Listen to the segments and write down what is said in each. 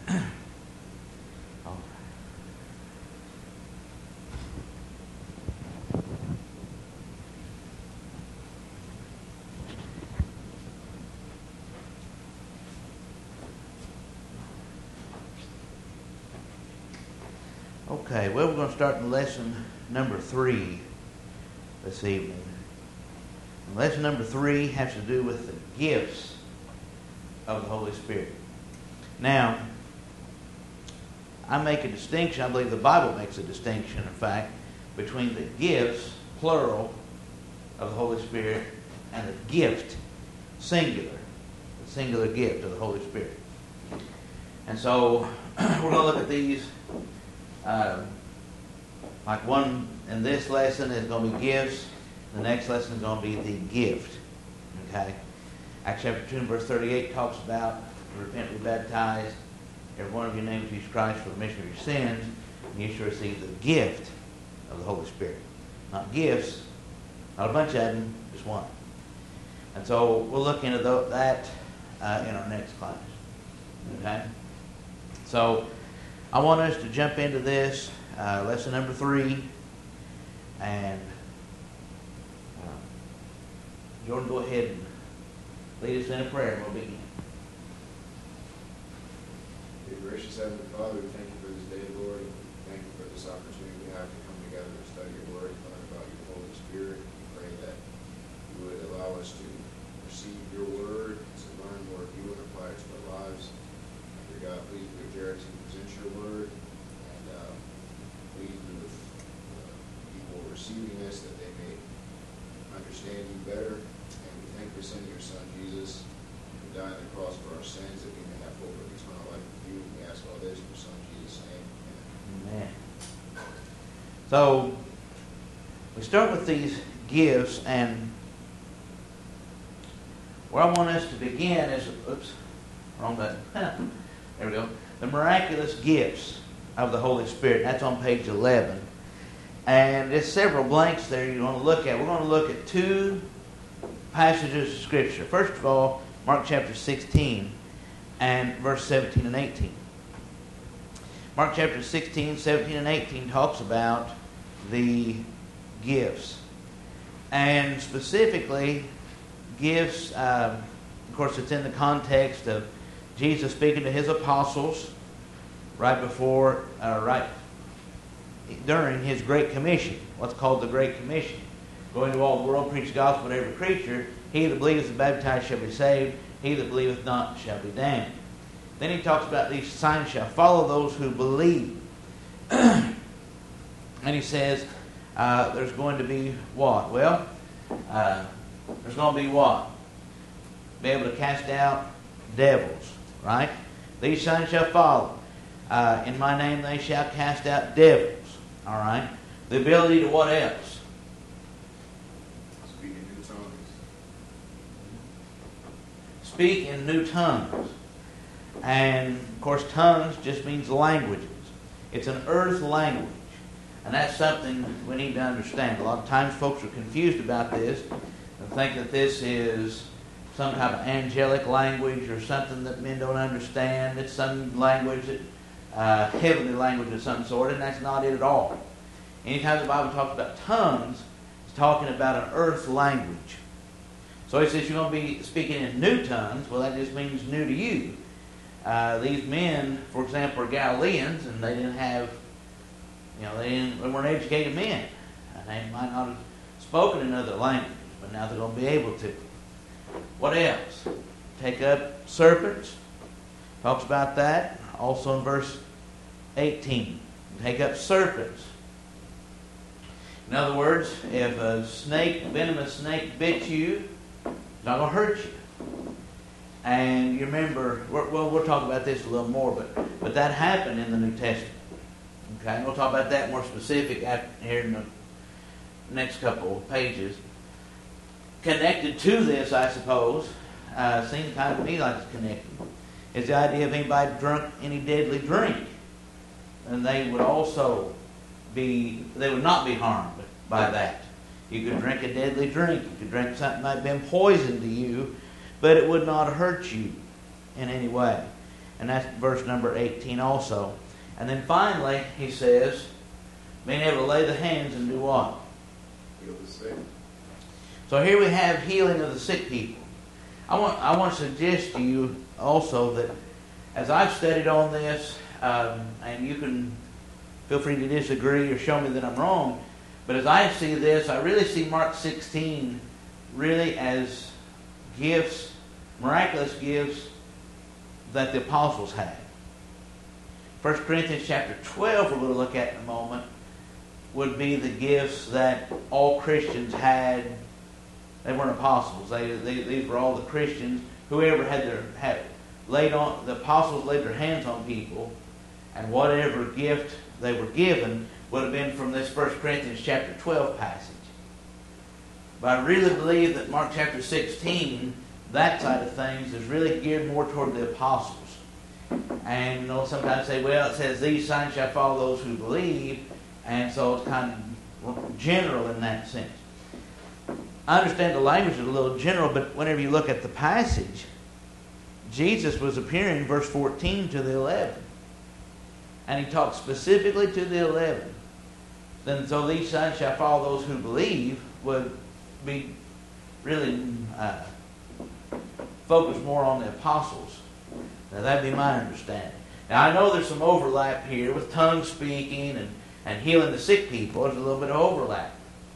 Okay, well, we're going to start in lesson number 3 this evening. And lesson number 3 has to do with the gifts of the Holy Spirit. Now, I make a distinction, I believe the Bible makes a distinction, in fact, between the gifts, plural, of the Holy Spirit and the gift, singular, the singular gift of the Holy Spirit. And so, we're going to look at these. Like one in this lesson is going to be gifts. The next lesson is going to be the gift. Okay? Acts chapter 2 and verse 38 talks about repent and be baptized. Every one of you names Jesus Christ for the remission of your sins, and you shall receive the gift of the Holy Spirit. Not gifts, not a bunch of them, just one. And so we'll look into that in our next class. Okay? So I want us to jump into this, lesson number 3, and Jordan, go ahead and lead us in a prayer, and we'll begin. Dear gracious Heavenly Father, we thank you for this day, Lord, and thank you for this opportunity we have to come together to study your word and learn about your Holy Spirit. We pray that you would allow us to receive your word, to learn more of you and apply it to our lives. Dear God, please be with Jared to present your word, and please be with people receiving this, that they may understand you better. And we thank you for sending your Son, Jesus, who died on the cross for our sins, that we may have hope of eternal life with you. We ask all this in your Son, Jesus' name. Amen. So, we start with these gifts, and where I want us to begin is, wrong button. There we go. The miraculous gifts of the Holy Spirit. That's on page 11. And there's several blanks there you want to look at. We're going to look at 2 passages of Scripture. First of all, Mark chapter 16 and verse 17 and 18. Mark chapter 16, 17, and 18 talks about the gifts. And specifically, gifts, of course, it's in the context of Jesus speaking to his apostles during his Great Commission, what's called the Great Commission. Go into all the world, preach the gospel to every creature. He that believeth and baptized shall be saved. He that believeth not shall be damned. Then he talks about these signs shall follow those who believe. And he says, there's going to be what? Well, there's going to be what? Be able to cast out devils, right? These signs shall follow. In my name they shall cast out devils. All right? The ability to what else? Speak in new tongues. Speak in new tongues. And, of course, tongues just means languages. It's an earth language. And that's something we need to understand. A lot of times folks are confused about this and think that this is some type of angelic language or something that men don't understand. It's some language that heavenly language of some sort, and that's not it at all. Anytime the Bible talks about tongues, it's talking about an earth language. So he says you're going to be speaking in new tongues. Well, that just means new to you. These men, for example, are Galileans, and they didn't have, they weren't educated men. And they might not have spoken in other languages, but now they're going to be able to. What else? Take up serpents. Talks about that. Also in verse 18. Take up serpents. In other words, if a venomous snake bit you, it's not going to hurt you. And you remember, we'll talk about this a little more, but that happened in the New Testament. Okay, we'll talk about that more specific here in the next couple of pages. Connected to this, I suppose, seems kind of to me like it's connected, is the idea of anybody drunk any deadly drink. And they would not be harmed by that. You could drink a deadly drink. You could drink something that might have been poison to you, but it would not hurt you in any way. And that's verse number 18 also. And then finally, he says, being able to lay the hands and do what? Heal the sick. So here we have healing of the sick people. I want to suggest to you also that as I've studied on this, and you can feel free to disagree or show me that I'm wrong, but as I see this, I really see Mark 16 really as gifts, miraculous gifts that the apostles had. 1 Corinthians chapter 12, we're going to look at in a moment, would be the gifts that all Christians had. They weren't apostles. These were all the Christians. Whoever had laid on, the apostles laid their hands on people, and whatever gift they were given would have been from this 1 Corinthians chapter 12 passage. But I really believe that Mark chapter 16, that side of things, is really geared more toward the apostles. And you know, sometimes say, well, it says, these signs shall follow those who believe, and so it's kind of general in that sense. I understand the language is a little general, but whenever you look at the passage, Jesus was appearing, verse 14, to the 11. And he talked specifically to the 11. Then, so these signs shall follow those who believe, would be really focused more on the apostles. Now, that'd be my understanding. Now, I know there's some overlap here with tongue speaking and healing the sick people. There's a little bit of overlap.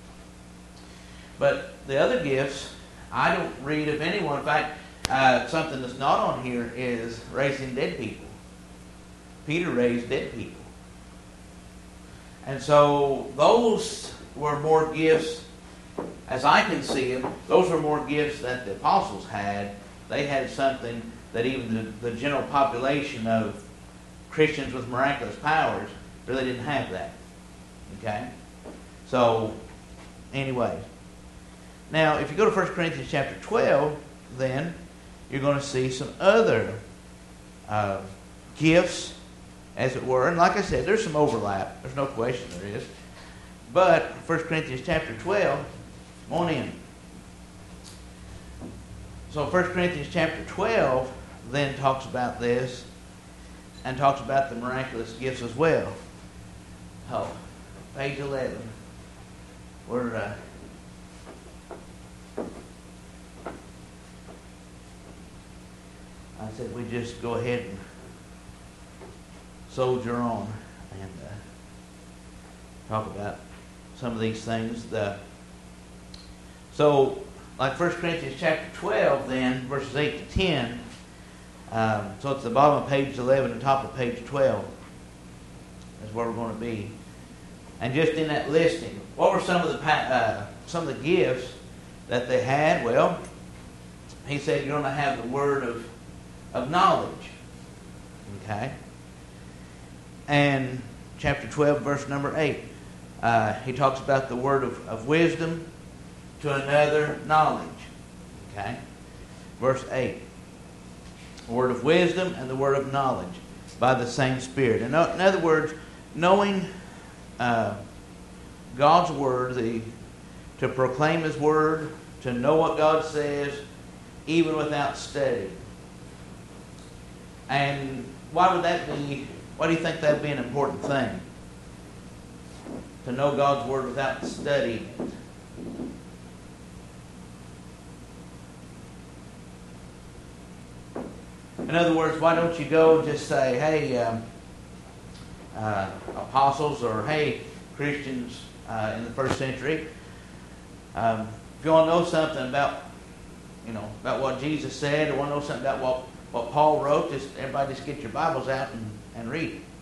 But the other gifts, I don't read of anyone. In fact, something that's not on here is raising dead people. Peter raised dead people. And so those were more gifts, as I can see them, those were more gifts that the apostles had. They had something that even the general population of Christians with miraculous powers really didn't have that. Okay? So, anyway. Now, if you go to 1 Corinthians chapter 12, then you're going to see some other gifts, as it were. And like I said, there's some overlap. There's no question there is. But 1 Corinthians chapter 12, come on in. So 1 Corinthians chapter 12 then talks about this and talks about the miraculous gifts as well. Oh, page 11. We're... I said we just go ahead and soldier on and talk about some of these things. So, like 1 Corinthians chapter 12 then, verses 8 to 10, so it's the bottom of page 11 and top of page 12 is where we're going to be. And just in that listing, what were some of the gifts that they had? Well, he said you're going to have the word of knowledge. Okay? And chapter 12, verse number 8, he talks about the word of wisdom to another knowledge. Okay? Verse 8, the word of wisdom and the word of knowledge by the same Spirit. In other words, knowing God's word, to proclaim His word, to know what God says, even without study. And why would that be? Why do you think that would be an important thing? To know God's word without studying it. In other words, why don't you go and just say, hey, apostles, or hey, Christians in the first century, if you want to know something about what Jesus said, or want to know something about what Paul wrote, everybody just get your Bibles out and read it.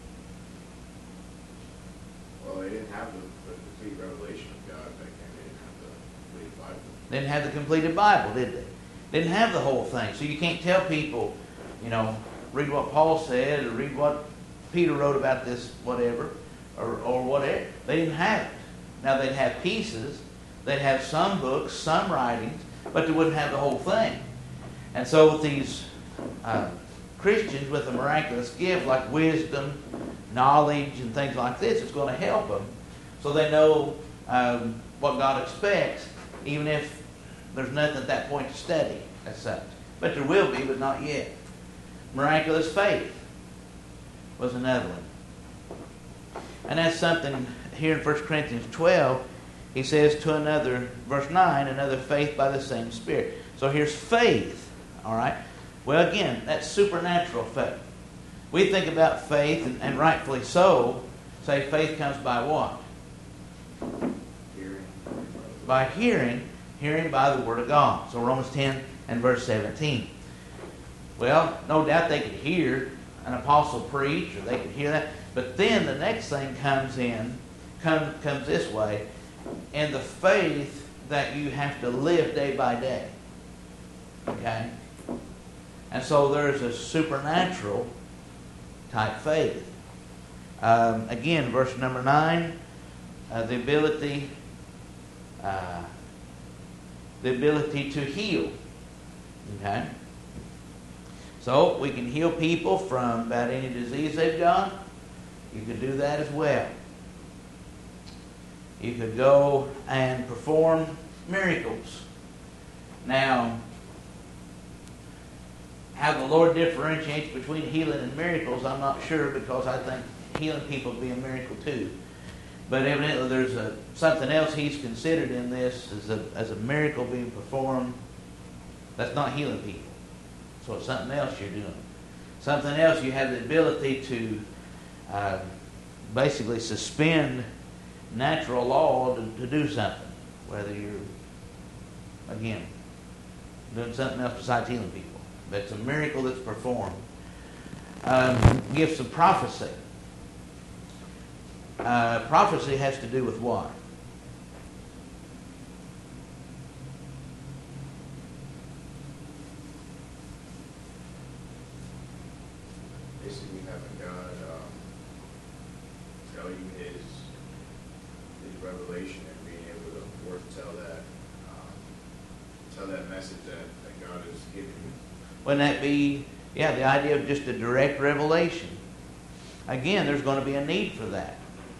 Well, they didn't have the complete revelation of God back then. They didn't have the complete Bible. They didn't have the completed Bible, did they? Didn't have the whole thing. So you can't tell people, read what Paul said or read what Peter wrote about this, whatever, or whatever. They didn't have it. Now they'd have pieces. They'd have some books, some writings, but they wouldn't have the whole thing. And so with these Christians with a miraculous gift like wisdom, knowledge, and things like this, it's going to help them so they know what God expects, even if there's nothing at that point to study as such. But there will be, but not yet. Miraculous faith was another one. And that's something here in 1 Corinthians 12, he says to another, verse 9, another faith by the same Spirit. So here's faith, all right? Well, again, that's supernatural faith. We think about faith, and rightfully so, say faith comes by what? Hearing. By hearing by the Word of God. So Romans 10 and verse 17. Well, no doubt they could hear an apostle preach, or they could hear that. But then the next thing comes this way, in the faith that you have to live day by day. Okay? And so there's a supernatural type faith. Again, verse number 9, the ability to heal. Okay? So we can heal people from about any disease they've got. You could do that as well. You could go and perform miracles. Now, how the Lord differentiates between healing and miracles, I'm not sure, because I think healing people would be a miracle too. But evidently there's something else He's considered in this as a miracle being performed that's not healing people. So it's something else you're doing. Something else, you have the ability to basically suspend natural law to do something. Whether you're, again, doing something else besides healing people. But it's a miracle that's performed. Gifts of prophecy. Prophecy has to do with what? Basically, having God tell you His revelation and being able to foretell that message that God has given you. Wouldn't that be, the idea of just a direct revelation? Again, there's going to be a need for that.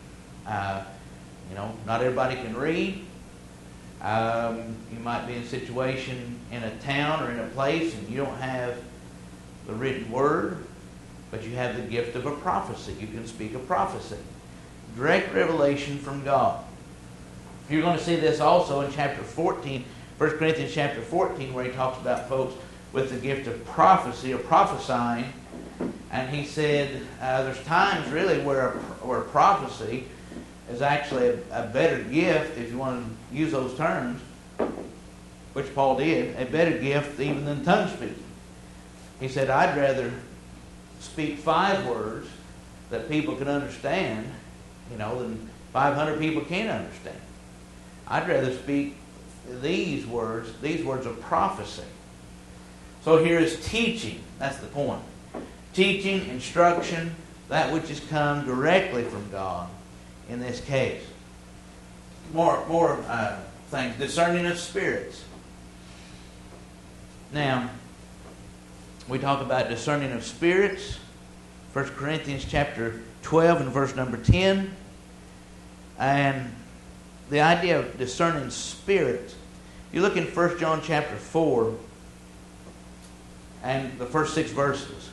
Not everybody can read. You might be in a situation in a town or in a place and you don't have the written word, but you have the gift of a prophecy. You can speak a prophecy. Direct revelation from God. You're going to see this also in chapter 14, 1 Corinthians chapter 14, where he talks about folks with the gift of prophecy or prophesying. And he said there's times really where prophecy is actually a better gift, if you want to use those terms, which Paul did, a better gift even than tongue speaking. He said, I'd rather speak 5 words that people can understand, than 500 people can't understand. I'd rather speak these words of prophecy. So here is teaching. That's the point. Teaching, instruction, that which has come directly from God in this case. More things. Discerning of spirits. Now, we talk about discerning of spirits. 1 Corinthians chapter 12 and verse number 10. And the idea of discerning spirits. You look in 1 John chapter 4 and the first 6 verses.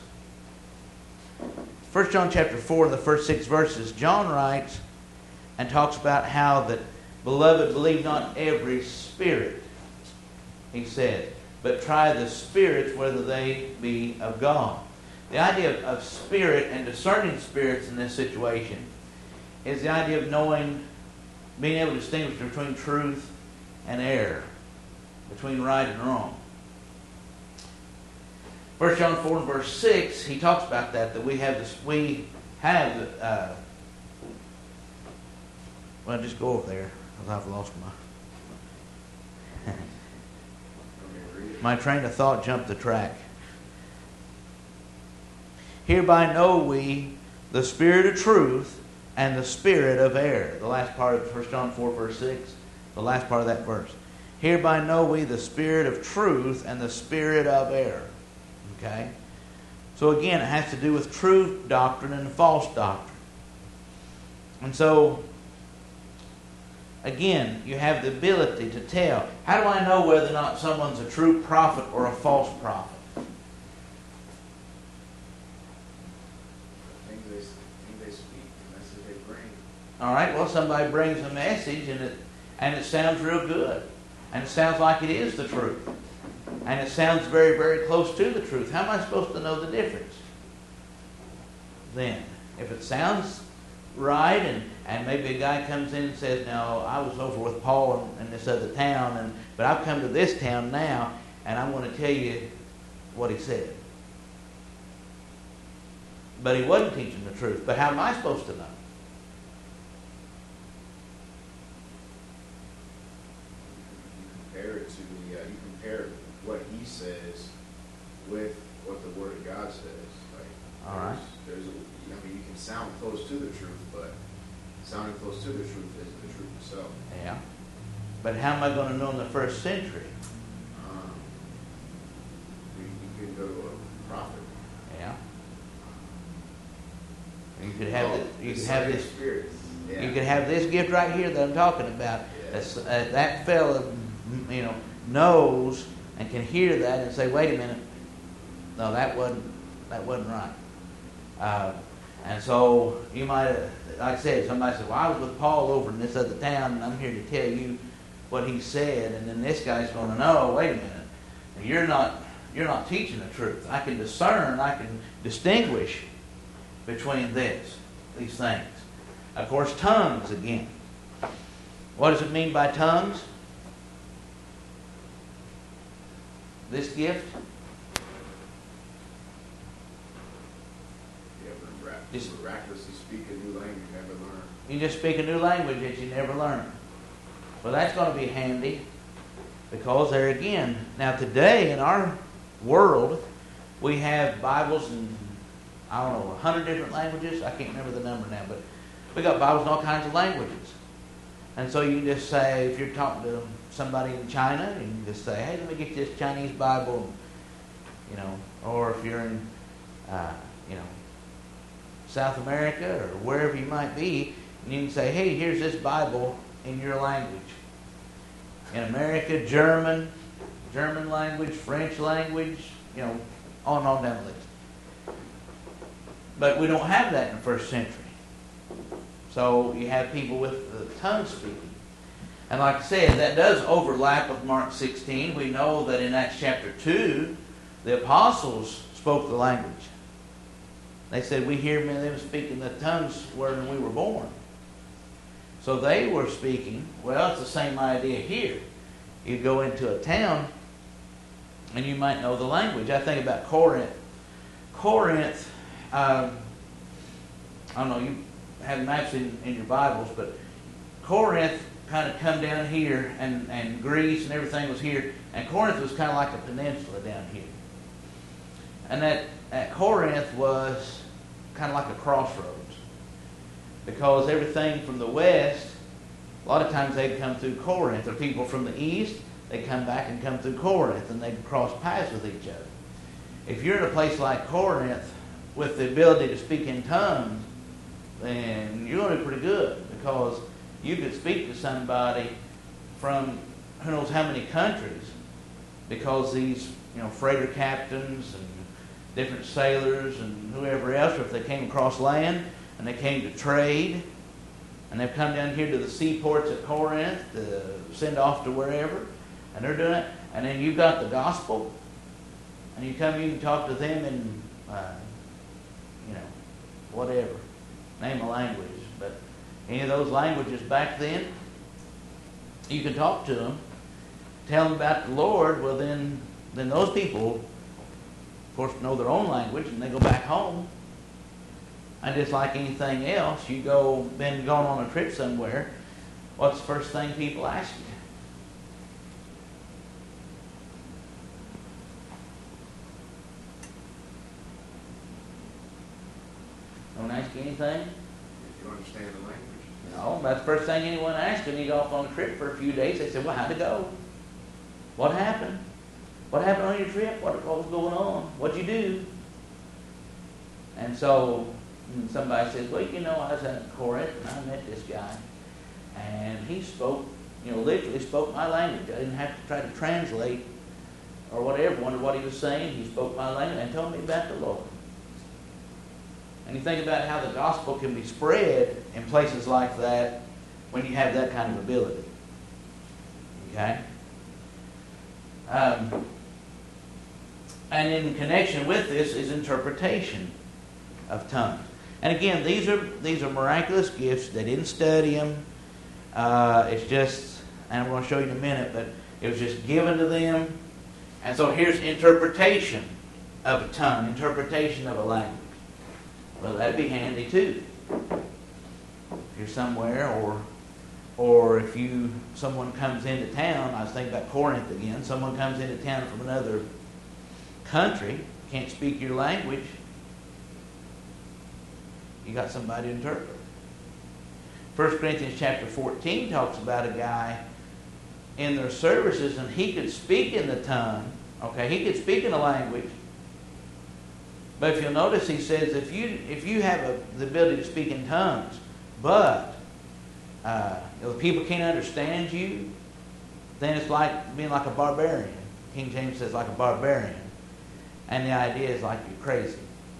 1 John chapter 4 and the first 6 verses, John writes and talks about how that, beloved, believe not every spirit, he said, but try the spirits whether they be of God. The idea of spirit and discerning spirits in this situation is the idea of knowing, being able to distinguish between truth and error, between right and wrong. 1 John 4 and verse 6, he talks about that we have this, well, just go over there, because I've lost my train of thought jumped the track. Hereby know we the spirit of truth and the spirit of error. The last part of 1 John 4 verse 6, the last part of that verse. Hereby know we the spirit of truth and the spirit of error. Okay? So again, it has to do with true doctrine and false doctrine. And so, again, you have the ability to tell. How do I know whether or not someone's a true prophet or a false prophet? All right, well, somebody brings a message and it sounds real good. And it sounds like it is the truth. And it sounds very, very close to the truth. How am I supposed to know the difference? Then, if it sounds right and maybe a guy comes in and says, "No, I was over with Paul in this other town, but I've come to this town now, and I want to tell you what he said." But he wasn't teaching the truth. But how am I supposed to know? You compare what he says with what the Word of God says. All right. You can sound close to the truth, but sounding close to the truth isn't the truth itself. Yeah. But how am I going to know in the first century? You could go to a prophet. Yeah. You could have this. Spirits. Yeah. You could have this gift right here that I'm talking about. Yeah. That fella, knows and can hear that and say, "Wait a minute, no, that wasn't right." And so you might, like I said, somebody said, "Well, I was with Paul over in this other town, and I'm here to tell you what he said." And then this guy's going to know, "Wait a minute, you're not teaching the truth. I can discern, I can distinguish between these things." Of course, tongues again. What does it mean by tongues? This gift? Just miraculously speak a new language you never learned. You just speak a new language that you never learned. Well, that's going to be handy because there again, now today in our world, we have Bibles in, 100 different languages. I can't remember the number now, but we got Bibles in all kinds of languages. And so you can just say, if you're talking to somebody in China, you can just say, "Hey, let me get this Chinese Bible," or if you're in, South America or wherever you might be, and you can say, "Hey, here's this Bible in your language." In America, German language, French language, on and on down the list. But we don't have that in the first century. So you have people with tongue speaking. And like I said, that does overlap with Mark 16. We know that in Acts chapter 2, the apostles spoke the language. They said, "We hear men of them speaking the tongues when we were born." So they were speaking. Well, it's the same idea here. You go into a town and you might know the language. I think about Corinth. Corinth, I don't know, you have maps in your Bibles, but Corinth kind of come down here, and Greece and everything was here, and Corinth was kind of like a peninsula down here. And that Corinth was kind of like a crossroads, because everything from the west, a lot of times they'd come through Corinth, or people from the east, they'd come back and come through Corinth, and they'd cross paths with each other. If you're in a place like Corinth with the ability to speak in tongues, then you're going to be pretty good, because you could speak to somebody from who knows how many countries, because these freighter captains and different sailors and whoever else, or if they came across land and they came to trade, and they've come down here to the seaports at Corinth to send off to wherever, and they're doing it, and then you've got the gospel, and you can talk to them in whatever, name a language, but any of those languages back then, you can talk to them, tell them about the Lord. Well, then those people, of course, know their own language, and they go back home. And just like anything else, been going on a trip somewhere, what's the first thing people ask you? Don't ask you anything? If you understand the language. No, that's the first thing anyone asks when you go off on a trip for a few days. They say, "Well, how'd it go? What happened? What happened on your trip? What was going on? What'd you do?" And so somebody says, "Well, I was at Corinth and I met this guy, and he spoke, literally spoke my language. I didn't have to try to translate or whatever. Wondered what he was saying. He spoke my language and told me about the Lord." And you think about how the gospel can be spread in places like that when you have that kind of ability. Okay? And in connection with this is interpretation of tongues. And again, these are miraculous gifts. They didn't study them. It's just, and I'm going to show you in a minute, but it was just given to them. And so here's interpretation of a tongue, interpretation of a language. Well, that'd be handy too. If you're somewhere, or if someone comes into town. I was thinking about Corinth again. Someone comes into town from another country, can't speak your language. You got somebody to interpret. 1 Corinthians chapter 14 talks about a guy in their services, and he could speak in the tongue. Okay, he could speak in a language. But if you'll notice, he says, if you have the ability to speak in tongues, but if people can't understand you, then it's like being like a barbarian. King James says like a barbarian. And the idea is like you're crazy.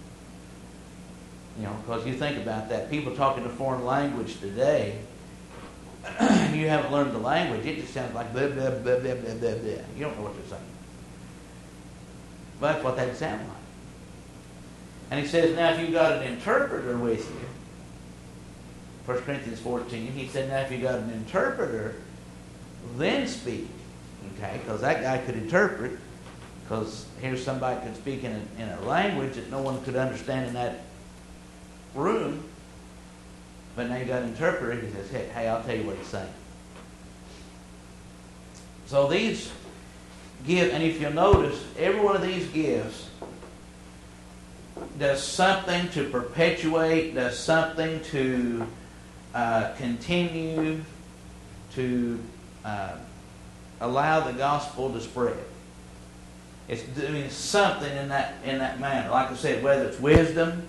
Because you think about that. People talking a foreign language today, you haven't learned the language, it just sounds like blah, blah, blah, blah, blah, blah, blah. You don't know what they're saying. But that's what that sounds like. And he says, now if you've got an interpreter with you, 1 Corinthians 14, he said, now if you've got an interpreter, then speak. Okay, because that guy could interpret, because here's somebody could speak in a language that no one could understand in that room. But now you got an interpreter. He says, hey, I'll tell you what he's saying. So these gifts, and if you'll notice, every one of these gifts does something to perpetuate, does something to continue to allow the gospel to spread. It's doing something in that manner. Like I said, whether it's wisdom,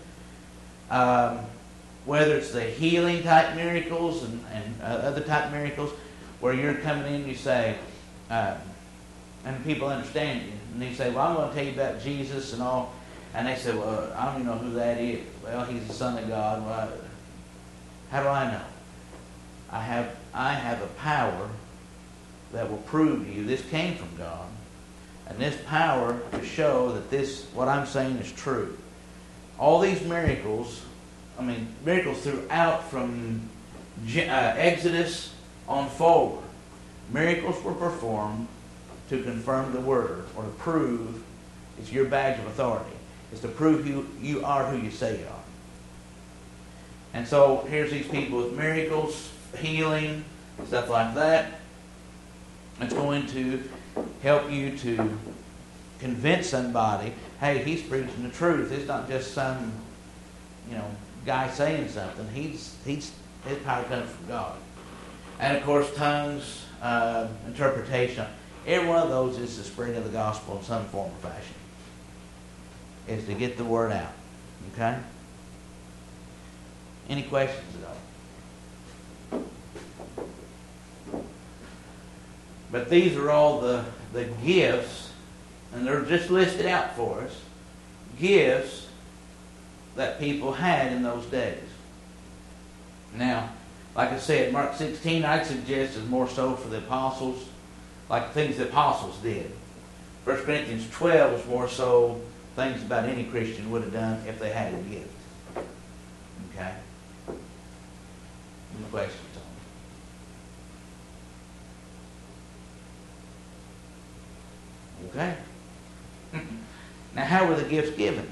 whether it's the healing type miracles and other type miracles, where you're coming in, you say, and people understand you, and you say, well, I'm going to tell you about Jesus and all, and they say, well, I don't even know who that is. Well, he's the Son of God. Well, how do I know? I have a power that will prove to you this came from God, and this power to show that what I'm saying is true. All these miracles, miracles throughout from Exodus on forward, miracles were performed to confirm the word, or to prove it's your badge of authority. It's to prove you are who you say you are. And so here's these people with miracles, healing, stuff like that. It's going to help you to convince somebody, hey, he's preaching the truth. It's not just some, guy saying something. His power comes from God. And of course, tongues, interpretation. Every one of those is the spreading of the gospel in some form or fashion. Is to get the word out. Okay? Any questions at all? But these are all the gifts, and they're just listed out for us, gifts that people had in those days. Now, like I said, Mark 16, I'd suggest is more so for the apostles, like things the apostles did. 1 Corinthians 12 is more so things about any Christian would have done if they had a gift. Okay? Any questions on it? Okay. Now, how were the gifts given?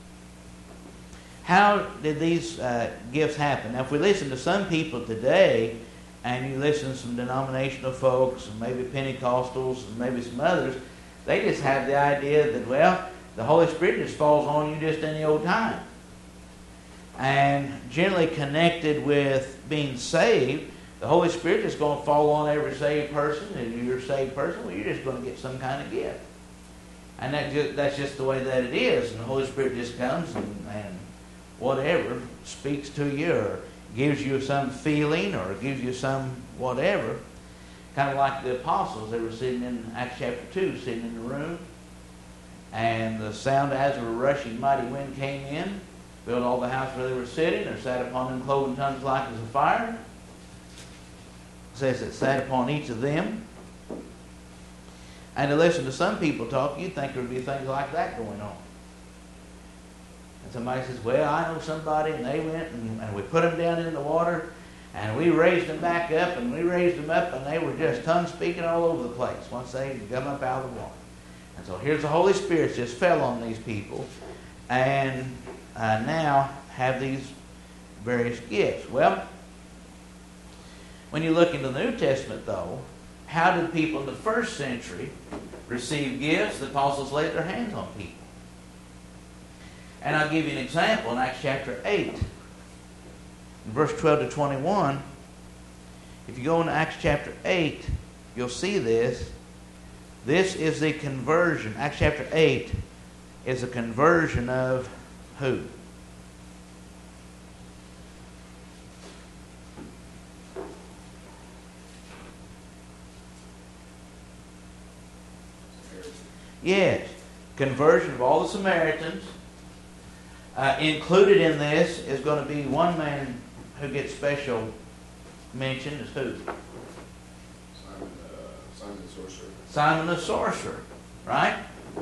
How did these gifts happen? Now, if we listen to some people today, and you listen to some denominational folks, and maybe Pentecostals, and maybe some others, they just have the idea that, well, the Holy Spirit just falls on you just any old time. And generally connected with being saved, the Holy Spirit is going to fall on every saved person, and you're a saved person, well, you're just going to get some kind of gift. And that's just the way that it is. And the Holy Spirit just comes and whatever, speaks to you, or gives you some feeling, or gives you some whatever. Kind of like the apostles. They were sitting in Acts chapter 2, sitting in the room, and the sound as of a rushing mighty wind came in, Built all the house where they were sitting. There sat upon them cloven tongues like as a fire. It says it sat upon each of them. And to listen to some people talk, you'd think there would be things like that going on. And somebody says, well, I know somebody, and they went and we put them down in the water, and we raised them back up, and we raised them up, and they were just tongue speaking all over the place once they come up out of the water. And so here's the Holy Spirit just fell on these people, and now have these various gifts. Well, when you look into the New Testament, though, how did people in the first century receive gifts? The apostles laid their hands on people. And I'll give you an example in Acts chapter 8. In verse 12 to 21, if you go into Acts chapter 8, you'll see this. This is the conversion. Acts chapter 8 is a conversion of who? Yes, conversion of all the Samaritans. Included in this is going to be one man who gets special mention. Is who? Simon the sorcerer. Simon the sorcerer, right?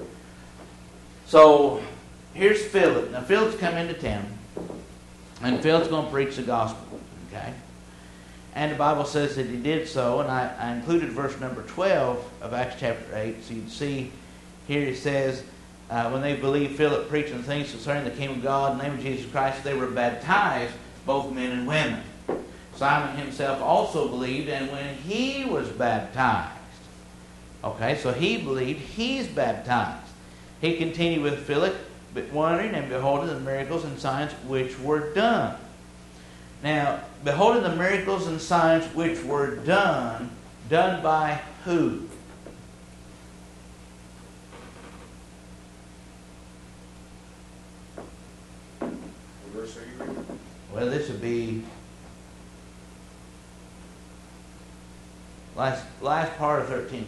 So here's Philip. Now Philip's come into town, and Philip's going to preach the gospel. Okay, and the Bible says that he did so, and I included verse number 12 of Acts chapter 8, so you'd see. Here it says, when they believed Philip preaching things concerning the kingdom of God in the name of Jesus Christ, they were baptized, both men and women. Simon himself also believed, and when he was baptized, okay, so he believed, he's baptized. He continued with Philip, wondering and beholding the miracles and signs which were done. Now, beholding the miracles and signs which were done by who? Well, this would be last part of 13.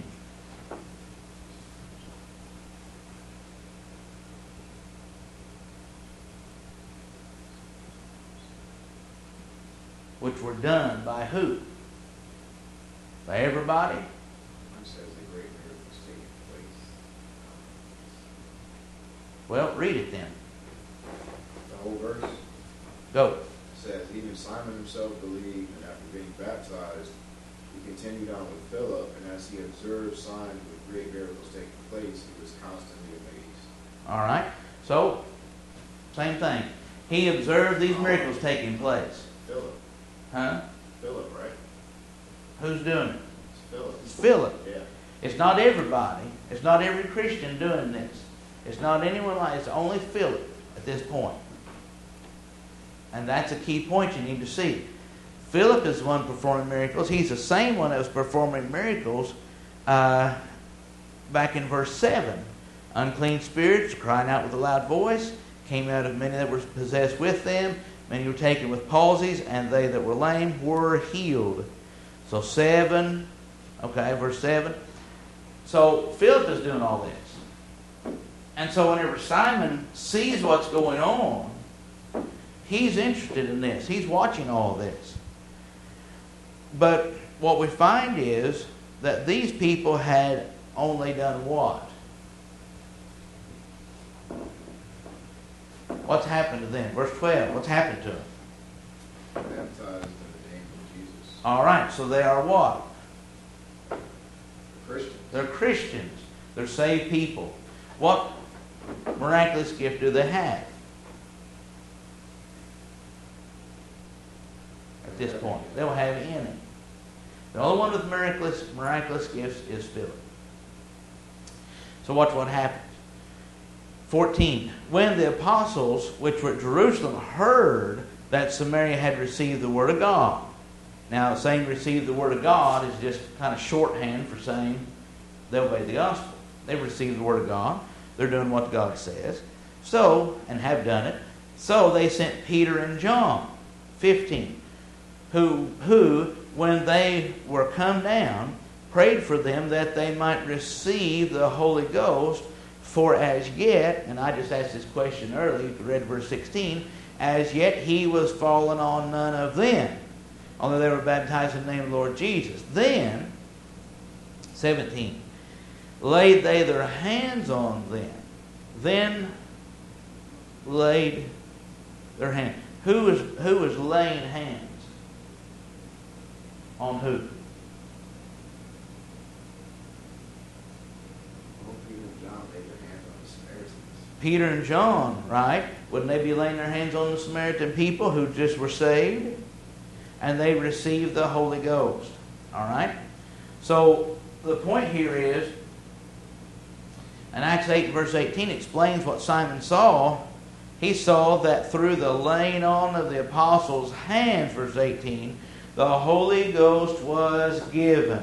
Which were done by who? By everybody? It says the great miracles taking place. Well, read it then. The whole verse? Go. Says, even Simon himself believed, and after being baptized, he continued on with Philip, and as he observed signs with great miracles taking place, he was constantly amazed. All right. So, same thing. He observed these miracles taking place. Philip. Huh? Philip, right? Who's doing it? It's Philip. It's Philip. Yeah. It's not everybody. It's not every Christian doing this. It's not anyone like. It's only Philip at this point. And that's a key point you need to see. Philip is the one performing miracles. He's the same one that was performing miracles back in verse 7. Unclean spirits, crying out with a loud voice, came out of many that were possessed with them. Many were taken with palsies, and they that were lame were healed. So 7, okay, verse 7. So Philip is doing all this. And so whenever Simon sees what's going on, he's interested in this. He's watching all this. But what we find is that these people had only done what? What's happened to them? Verse 12. What's happened to them? Baptized in the name of Jesus. All right. So they are what? Christians. They're Christians. They're saved people. What miraculous gift do they have? At this point, they don't have any. The only one with miraculous gifts is Philip. So watch what happens. 14. When the apostles, which were at Jerusalem, heard that Samaria had received the word of God. Now, saying received the word of God is just kind of shorthand for saying they obey the gospel. They've received the word of God. They're doing what God says. So, and have done it. So they sent Peter and John. 15. Who, when they were come down, prayed for them that they might receive the Holy Ghost, For as yet, and I just asked this question earlier, you read verse 16, as yet he was fallen on none of them, although they were baptized in the name of the Lord Jesus. Then, 17, laid they their hands on them. Then laid their hands. Who was laying hands on who? Well, Peter and John laid their hands on the Samaritans. Peter and John, right? Wouldn't they be laying their hands on the Samaritan people who just were saved? And they received the Holy Ghost. All right? So, the point here is, and Acts 8 verse 18 explains what Simon saw. He saw that through the laying on of the apostles' hands, verse 18, the Holy Ghost was given.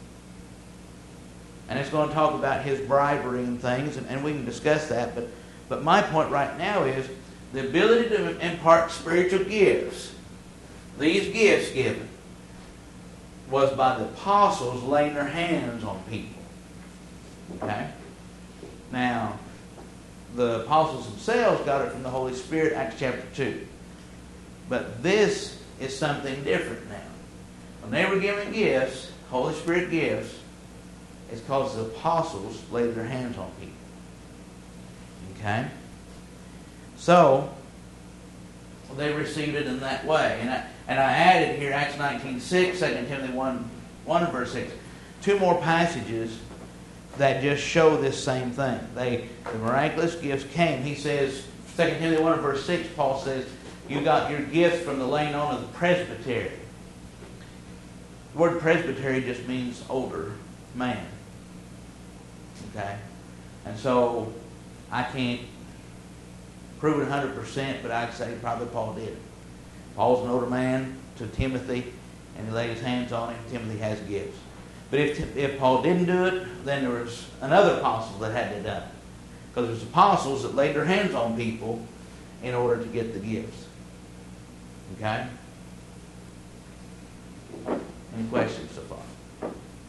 And it's going to talk about his bribery and things, and we can discuss that. But my point right now is the ability to impart spiritual gifts. These gifts given was by the apostles laying their hands on people. Okay? Now, the apostles themselves got it from the Holy Spirit, Acts chapter 2. But this is something different now. When they were given gifts, Holy Spirit gifts, it's because the apostles laid their hands on people. Okay? So, they received it in that way. And I added here Acts 19:6, 2 Timothy 1 and verse 6. Two more passages that just show this same thing. The miraculous gifts came. He says, 2 Timothy 1 and verse 6, Paul says, you got your gifts from the laying on of the presbytery. The word presbytery just means older man. Okay? And so, I can't prove it 100%, but I'd say probably Paul did it. Paul's an older man to Timothy, and he laid his hands on him. Timothy has gifts. But if Paul didn't do it, then there was another apostle that had to do it. Because there's apostles that laid their hands on people in order to get the gifts. Okay? Any questions so far?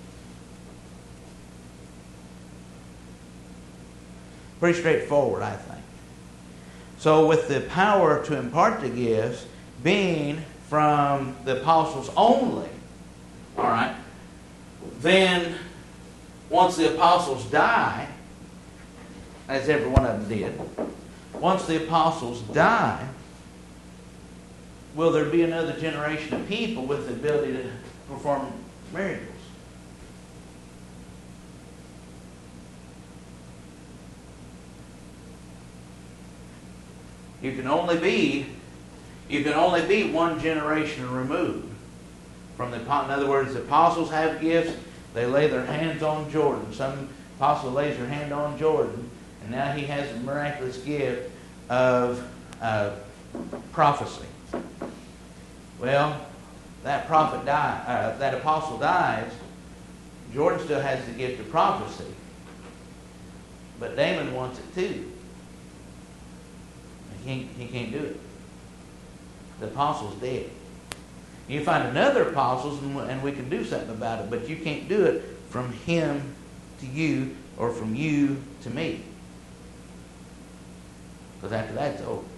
Pretty straightforward, I think. So with the power to impart the gifts being from the apostles only, all right, then once the apostles die, as every one of them did, once the apostles die, will there be another generation of people with the ability to perform miracles? You can only be one generation removed from the. In other words, the apostles have gifts. They lay their hands on Jordan. Some apostle lays their hand on Jordan, and now he has a miraculous gift of prophecy. Well, that that apostle dies. Jordan still has the gift of prophecy, but Damon wants it too. He can't do it. The apostle's dead. You find another apostle, and we can do something about it, but you can't do it from him to you or from you to me. Because after that, it's over.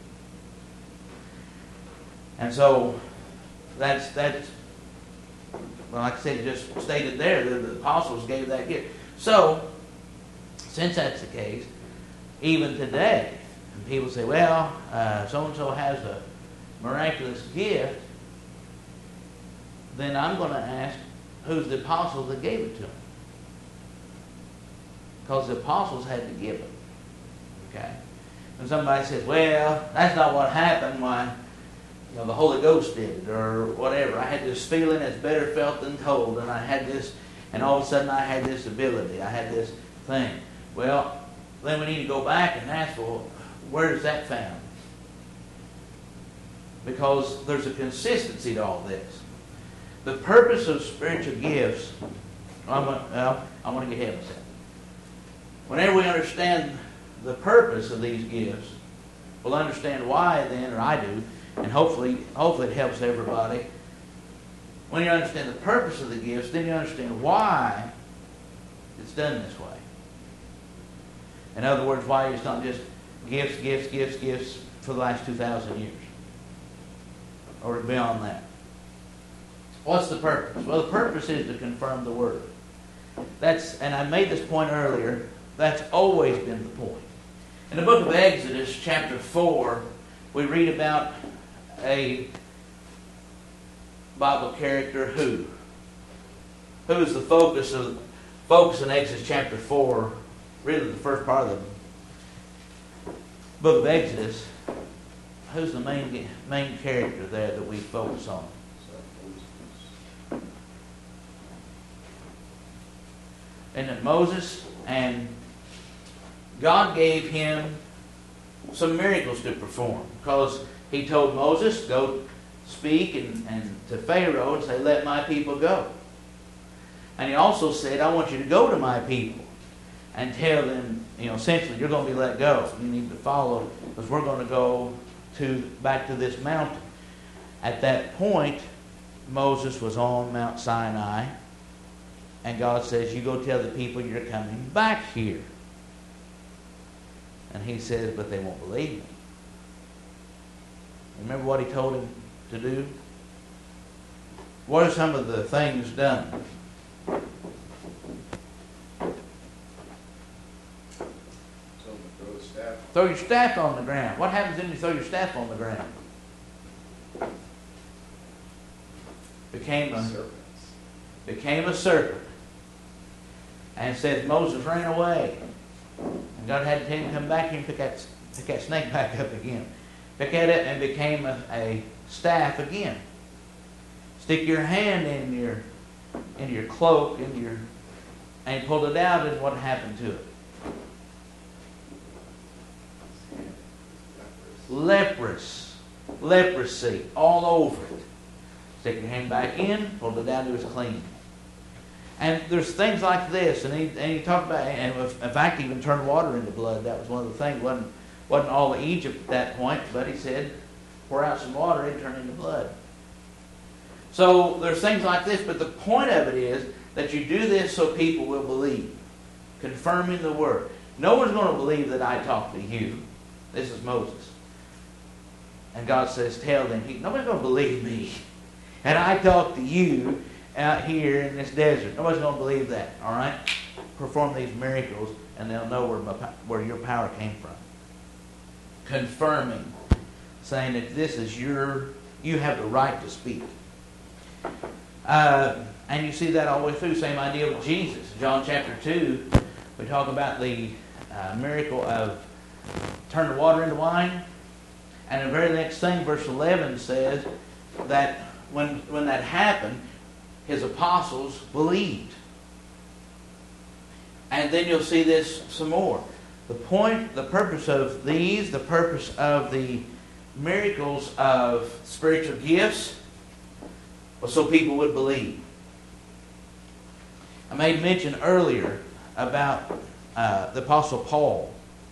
And so, that's well, like I said, just stated there, the apostles gave that gift. So, since that's the case, even today, and people say, well, so-and-so has a miraculous gift, then I'm going to ask, who's the apostles that gave it to him? Because the apostles had to give it. Okay? And somebody says, well, that's not what happened. Why, the Holy Ghost did it, or whatever. I had this feeling that's better felt than told, and I had this, and all of a sudden I had this ability. I had this thing. Well, then we need to go back and ask, well, where is that found? Because there's a consistency to all this. The purpose of spiritual gifts, I'm going to get ahead of myself. Whenever we understand the purpose of these gifts, we'll understand why then, or I do, and hopefully it helps everybody. When you understand the purpose of the gifts, then you understand why it's done this way. In other words, why it's not just gifts, gifts, gifts, gifts for the last 2,000 years. Or beyond that. What's the purpose? Well, the purpose is to confirm the Word. And I made this point earlier, that's always been the point. In the book of Exodus, chapter 4, we read about a Bible character who is the focus in Exodus chapter 4, really the first part of the book of Exodus. Who's the main character there that we focus on? Isn't it Moses? And God gave him some miracles to perform, because he told Moses, go speak and to Pharaoh and say, let my people go. And he also said, I want you to go to my people and tell them, essentially, you're going to be let go. You need to follow, because we're going to go back to this mountain. At that point, Moses was on Mount Sinai, and God says, you go tell the people you're coming back here. And he says, but they won't believe me. Remember what he told him to do? What are some of the things done? Tell them to throw the staff. Throw your staff on the ground. What happens when you throw your staff on the ground? Became a serpent. And it says Moses ran away. And God had to tell him to come back here and pick that snake back up again. Pick at it and became a staff again. Stick your hand in your cloak, and he pulled it out, and what happened to it? Leprosy all over it. Stick your hand back in, pulled it out, it was clean. And there's things like this, and he talked about, and in fact, even turned water into blood. That was one of the things. Wasn't all of Egypt at that point, but he said, pour out some water, it'd turn into blood. So there's things like this, but the point of it is that you do this so people will believe, confirming the Word. No one's going to believe that I talk to you. This is Moses. And God says, tell them, nobody's going to believe me. And I talk to you out here in this desert. Nobody's going to believe that, all right? Perform these miracles, and they'll know where your power came from. Confirming, saying that this is you have the right to speak. And you see that all the way through. Same idea with Jesus. John chapter 2, we talk about the miracle of turn the water into wine. And the very next thing, verse 11 says that when that happened, his apostles believed. And then you'll see this some more. The purpose of the miracles of spiritual gifts was so people would believe. I made mention earlier about the Apostle Paul.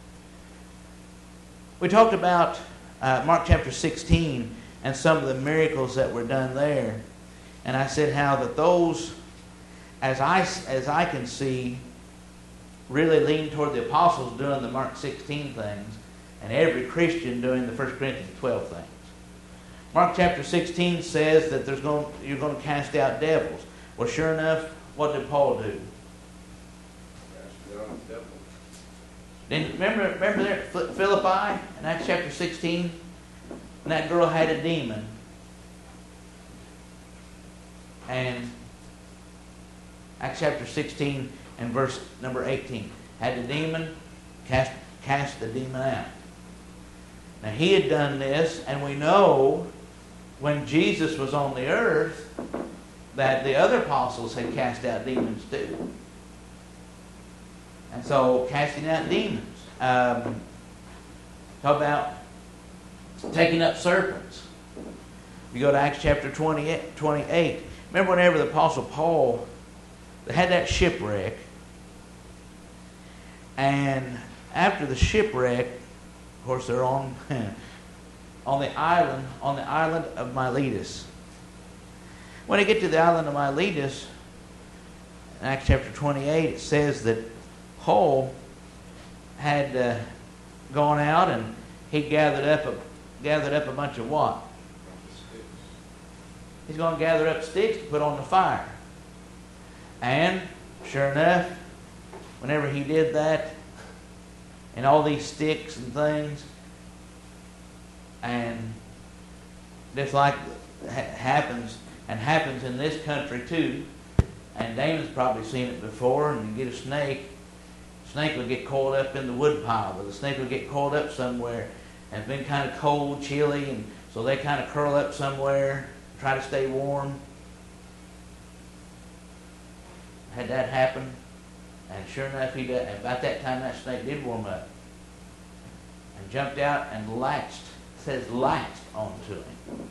We talked about Mark chapter 16 and some of the miracles that were done there. And I said how that those, as I can see, really lean toward the apostles doing the Mark 16 things and every Christian doing the 1 Corinthians 12 things. Mark chapter 16 says that you're going to cast out devils. Well, sure enough, what did Paul do? Cast out the devil. Then remember there at Philippi in Acts chapter 16, and that girl had a demon. And Acts chapter 16 and verse number 18. Had the demon, cast the demon out. Now he had done this, and we know when Jesus was on the earth that the other apostles had cast out demons too. And so casting out demons. Talk about taking up serpents. You go to Acts chapter 28. Remember whenever the Apostle Paul, they had that shipwreck, and after the shipwreck, of course they're on the island of Miletus. When they get to the island of Miletus, in Acts chapter 28, it says that Paul had gone out and he gathered up a bunch of what? He's going to gather up sticks to put on the fire. And sure enough, whenever he did that, and all these sticks and things, and just like happens in this country too, and Damon's probably seen it before, and you get a snake will get coiled up in the wood pile, but the snake will get coiled up somewhere, and it's been kind of cold, chilly, and so they kind of curl up somewhere, try to stay warm. Had that happen, and sure enough, he did. And about that time, that snake did warm up and jumped out and latched onto him.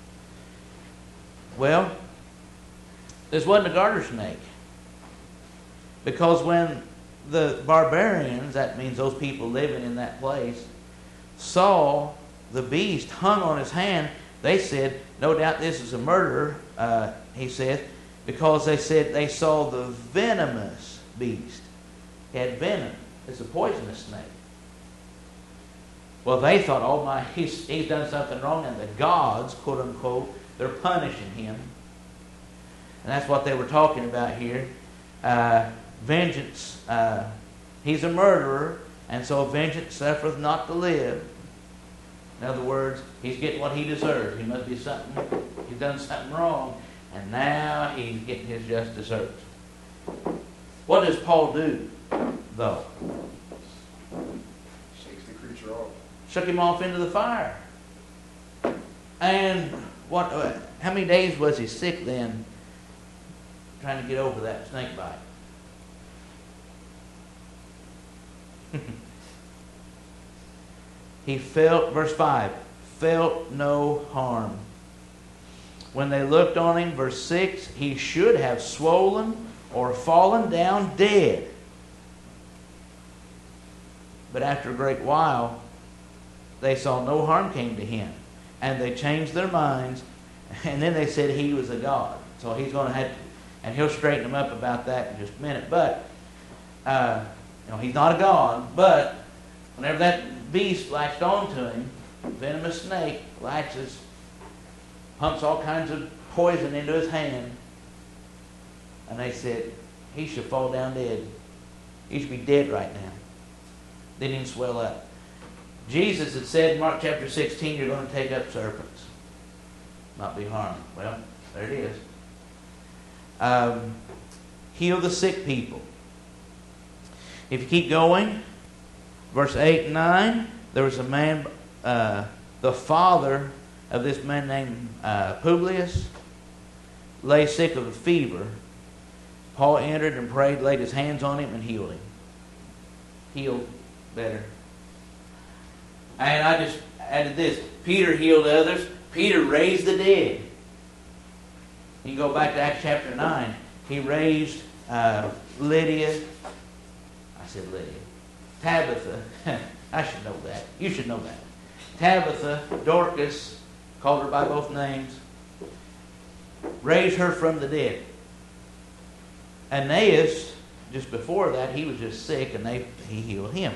Well, this wasn't a garter snake, because when the barbarians, that means those people living in that place, saw the beast hung on his hand, they said, no doubt this is a murderer, he said, because they said they saw the venomous beast. He had venom. It's a poisonous snake. Well, they thought, oh my, he's done something wrong, and the gods, quote unquote, they're punishing him. And that's what they were talking about here. Vengeance. He's a murderer, and so vengeance suffereth not to live. In other words, he's getting what he deserves. He must be he's done something wrong, and now he's getting his just deserts. What does Paul do, though? Shakes the creature off. Shook him off into the fire. And how many days was he sick then, trying to get over that snake bite? He felt, verse 5, felt no harm. When they looked on him, verse 6, he should have swollen or fallen down dead. But after a great while, they saw no harm came to him. And they changed their minds. And then they said he was a god. So he's going to have to, and he'll straighten them up about that in just a minute. But, he's not a god. But whenever that beast latched onto him, venomous snake latches, pumps all kinds of poison into his hand. And they said, he should fall down dead. He should be dead right now. Didn't even swell up. Jesus had said in Mark chapter 16, you're going to take up serpents, not be harmed. Well, there it is. Heal the sick people. If you keep going, verse 8 and 9, there was a man, the father of this man named Publius, lay sick of a fever. Paul entered and prayed, laid his hands on him, and healed him. Healed better. And I just added this. Peter healed others. Peter raised the dead. You go back to Acts chapter 9. He raised Lydia. I said Lydia. Tabitha. I should know that. You should know that. Tabitha, Dorcas, called her by both names. Raised her from the dead. Aeneas, just before that, he was just sick, and he healed him.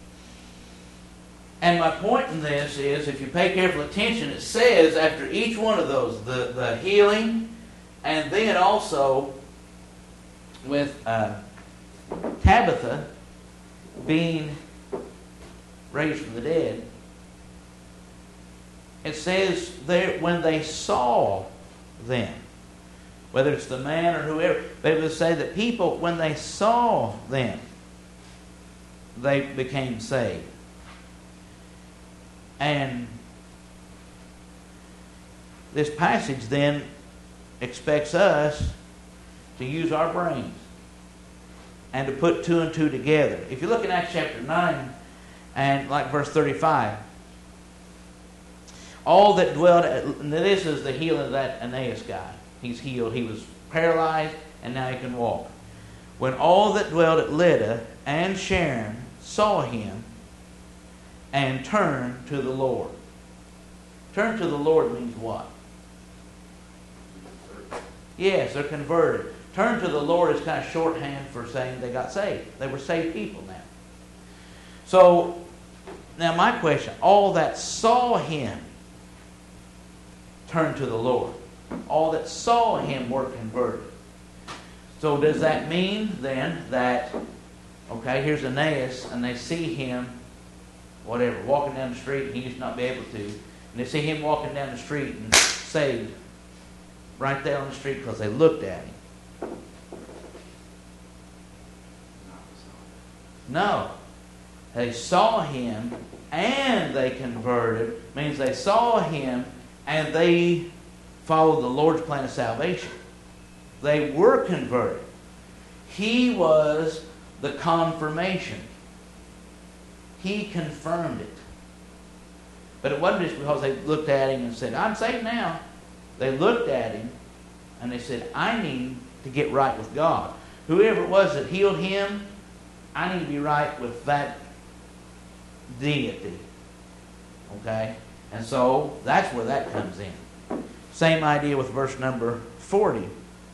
And my point in this is, if you pay careful attention, it says after each one of those, the healing, and then also with Tabitha being raised from the dead, it says there when they saw them, whether it's the man or whoever, they would say that people, when they saw them, they became saved. And this passage then expects us to use our brains and to put two and two together. If you look in Acts chapter 9 and like verse 35, all that dwelt, this is the healing of that Aeneas guy. He's healed. He was paralyzed and now he can walk. When all that dwelt at Lydda and Sharon saw him, and turn to the Lord. Turn to the Lord means what? Yes, they're converted. Turn to the Lord is kind of shorthand for saying they got saved. They were saved people now. So, now my question, all that saw him turn to the Lord. All that saw him were converted. So does that mean then that, okay, here's Aeneas, and they see him, whatever, walking down the street, and he used to not be able to, and they see him walking down the street and saved right there on the street because they looked at him. No. They saw him and they converted. Means they saw him and they followed the Lord's plan of salvation. They were converted. He was the confirmation. He confirmed it. But it wasn't just because they looked at him and said, I'm saved now. They looked at him and they said, I need to get right with God. Whoever it was that healed him, I need to be right with that deity. Okay? And so that's where that comes in. Same idea with verse number 40.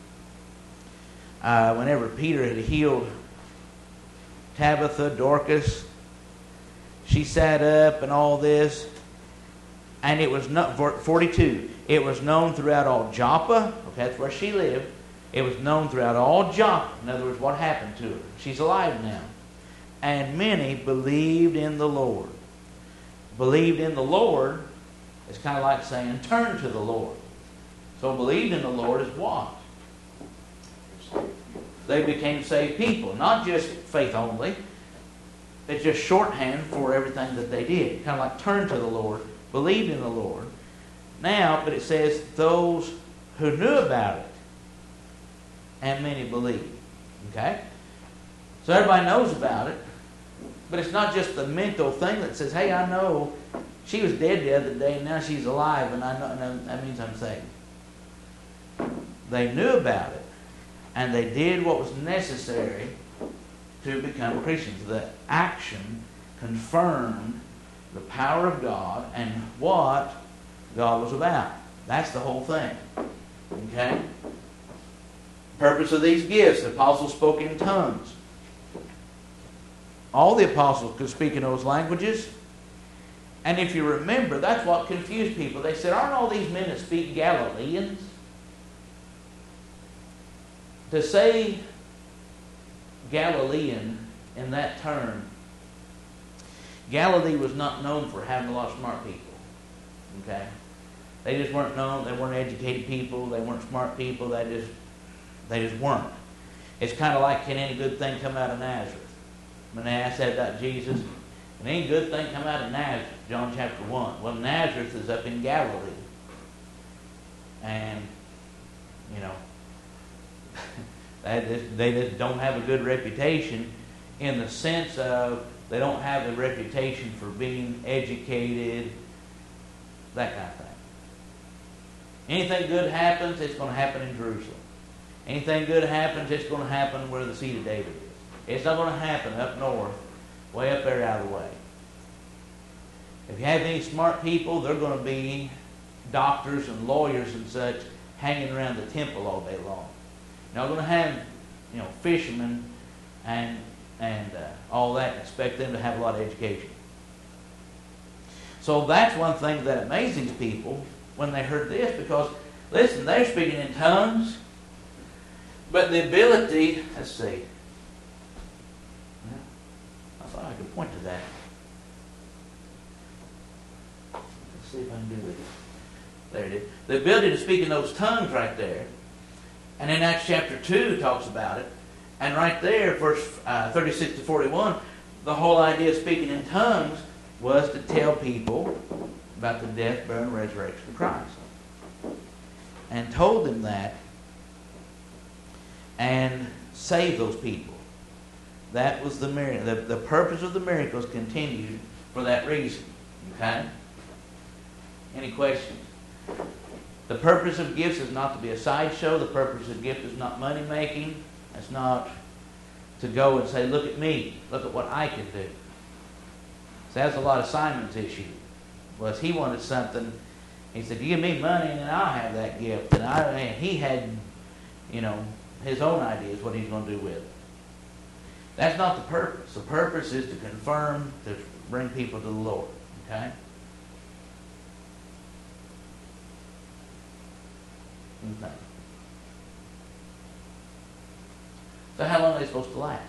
Whenever Peter had healed Tabitha, Dorcas, she sat up and all this. And it was 42. It was known throughout all Joppa. Okay, that's where she lived. It was known throughout all Joppa. In other words, what happened to her? She's alive now. And many believed in the Lord. Believed in the Lord is kind of like saying, turn to the Lord. So believed in the Lord is what? They became saved people. Not just faith only. It's just shorthand for everything that they did. Kind of like turn to the Lord. Believed in the Lord. Now, but it says those who knew about it and many believed. Okay? So everybody knows about it. But it's not just the mental thing that says, hey, I know she was dead the other day and now she's alive and I know that means I'm saved. They knew about it and they did what was necessary to become Christians. The action confirmed the power of God and what God was about. That's the whole thing. Okay? Purpose of these gifts. The apostles spoke in tongues. All the apostles could speak in those languages. And if you remember, that's what confused people. They said, aren't all these men that speak Galileans? To say Galilean in that term, Galilee was not known for having a lot of smart people. Okay? They just weren't known. They weren't educated people. They weren't smart people. They just weren't. It's kind of like, can any good thing come out of Nazareth? When they asked that about Jesus, can any good thing come out of Nazareth? John chapter 1. Well, Nazareth is up in Galilee. And, you know, they just don't have a good reputation in the sense of they don't have a reputation for being educated, that kind of thing. Anything good happens, it's going to happen in Jerusalem. Anything good happens, it's going to happen where the seed of David is. It's not going to happen up north, way up there out of the way. If you have any smart people, they're going to be doctors and lawyers and such hanging around the temple all day long. You're not going to have, fishermen and all that and expect them to have a lot of education. So that's one thing that amazes people when they heard this, because, listen, they're speaking in tongues, but the ability, let's see, I thought I could point to that. Let's see if I can do it. There it is. The ability to speak in those tongues right there. And in Acts chapter 2 talks about it. And right there, verse 36 to 41, the whole idea of speaking in tongues was to tell people about the death, burial, and resurrection of Christ. And told them that and saved those people. That was the miracle. The purpose of the miracles continued for that reason. Okay? Any questions? The purpose of gifts is not to be a sideshow. The purpose of gift is not money making. It's not to go and say, look at me. Look at what I can do. So that's a lot of Simon's issue. Was he wanted something. He said, you give me money and I'll have that gift. And he had, his own ideas what he's going to do with it. That's not the purpose. The purpose is to confirm, to bring people to the Lord. Okay? Okay. So how long are they supposed to last?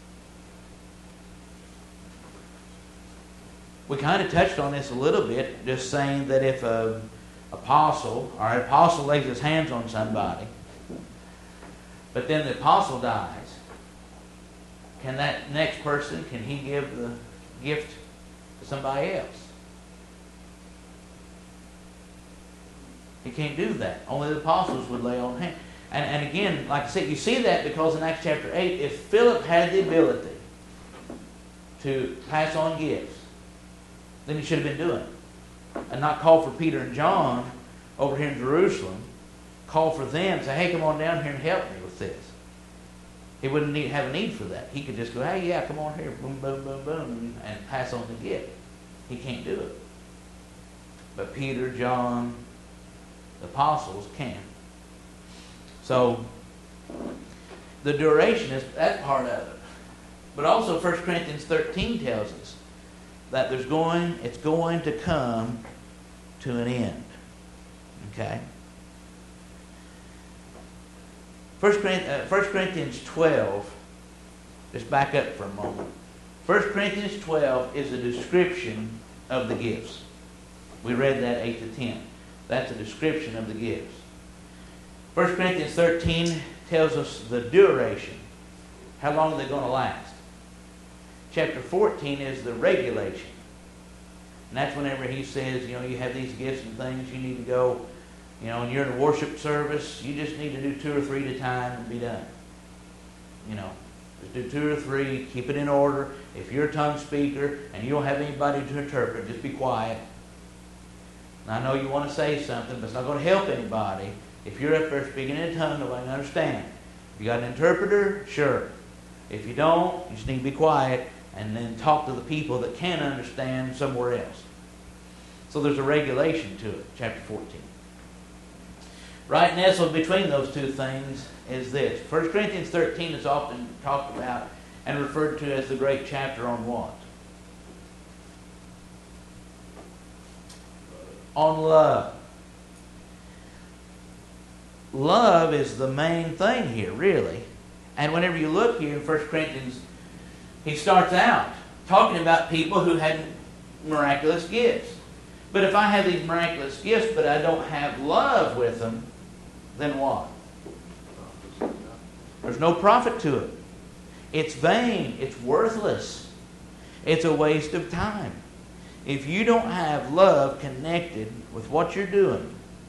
We kind of touched on this a little bit, just saying that if an apostle lays his hands on somebody, but then the apostle dies, can that next person, can he give the gift to somebody else? He can't do that. Only the apostles would lay on hands. And again, like I said, you see that because in Acts chapter 8, if Philip had the ability to pass on gifts, then he should have been doing it. And not call for Peter and John over here in Jerusalem. Call for them, say, hey, come on down here and help me with this. He wouldn't have a need for that. He could just go, hey, yeah, come on here, boom, boom, boom, boom, and pass on the gift. He can't do it. But Peter, John, the apostles can. So, the duration is that part of it. But also 1 Corinthians 13 tells us that it's going to come to an end. Okay? 1 Corinthians 12, just back up for a moment. 1 Corinthians 12 is a description of the gifts. We read that 8 to 10. That's a description of the gifts. 1 Corinthians 13 tells us the duration. How long are they going to last? Chapter 14 is the regulation. And that's whenever he says, you have these gifts and things, you need to go, and you're in a worship service, you just need to do 2 or 3 at a time and be done. Just do 2 or 3, keep it in order. If you're a tongue speaker and you don't have anybody to interpret, just be quiet. And I know you want to say something, but it's not going to help anybody. If you're up there speaking in a tongue, nobody can understand. If you got an interpreter, sure. If you don't, you just need to be quiet and then talk to the people that can understand somewhere else. So there's a regulation to it, chapter 14. Right nestled between those two things is this. 1 Corinthians 13 is often talked about and referred to as the great chapter on what? On love. Love is the main thing here, really. And whenever you look here in 1 Corinthians, he starts out talking about people who had miraculous gifts. But if I have these miraculous gifts, but I don't have love with them, then what? There's no profit to it. It's vain. It's worthless. It's a waste of time. If you don't have love connected with what you're doing,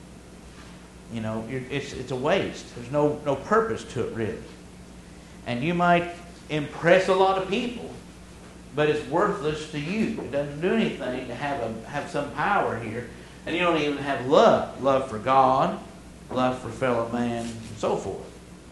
it's a waste. There's no purpose to it, really. And you might impress a lot of people, but it's worthless to you. It doesn't do anything to have some power here. And you don't even have love. Love for God, love for fellow man, and so forth.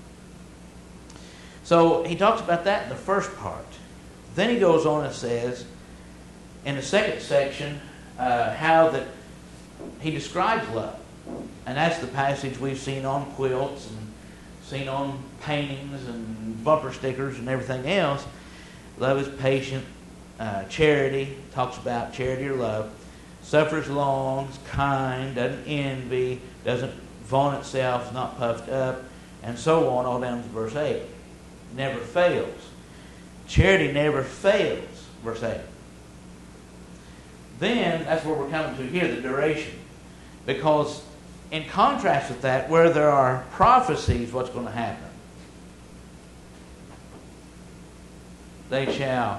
So he talks about that in the first part. Then he goes on and says, in the second section, how that he describes love. And that's the passage we've seen on quilts and seen on paintings and bumper stickers and everything else. Love is patient. Charity talks about charity or love. Suffers long, is kind, doesn't envy, doesn't vaunt itself, is not puffed up, and so on, all down to verse 8. Never fails. Charity never fails, verse 8. Then, that's where we're coming to here, the duration. Because in contrast with that, where there are prophecies, what's going to happen? They shall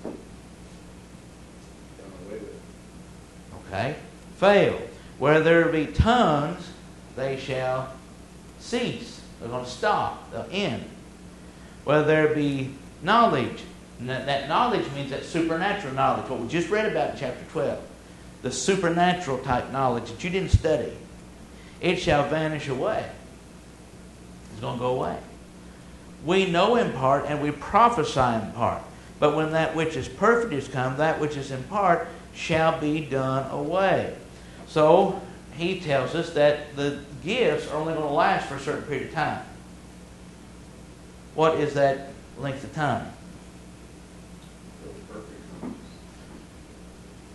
fail. Where there be tongues, they shall cease. They're going to stop. They'll end. Where there be knowledge, and that knowledge means that supernatural knowledge, what we just read about in chapter 12. The supernatural type knowledge that you didn't study. It shall vanish away. It's going to go away. We know in part and we prophesy in part. But when that which is perfect is come, that which is in part shall be done away. So he tells us that the gifts are only going to last for a certain period of time. What is that length of time?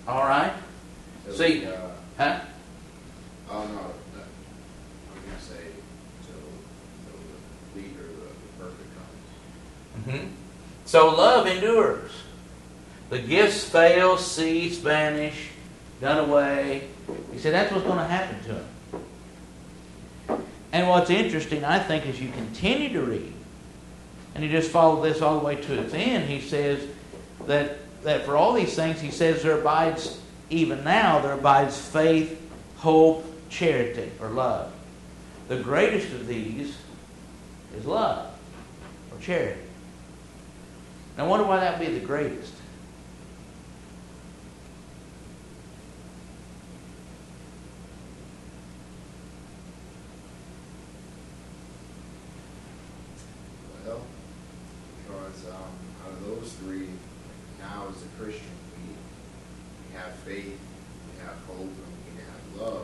All right? till See, the, huh? oh no, I'm gonna say till the leader, the perfect comes. So love endures. The gifts fail, cease, vanish, done away. He said that's what's going to happen to him. And what's interesting, I think, as you continue to read, and you just follow this all the way to its end, he says that for all these things, he says there abides, even now, there abides faith, hope, charity, or love. The greatest of these is love, or charity. Now, I wonder why that would be the greatest. Well, because out of those three, now as a Christian, we have faith, we have hope, and we have love.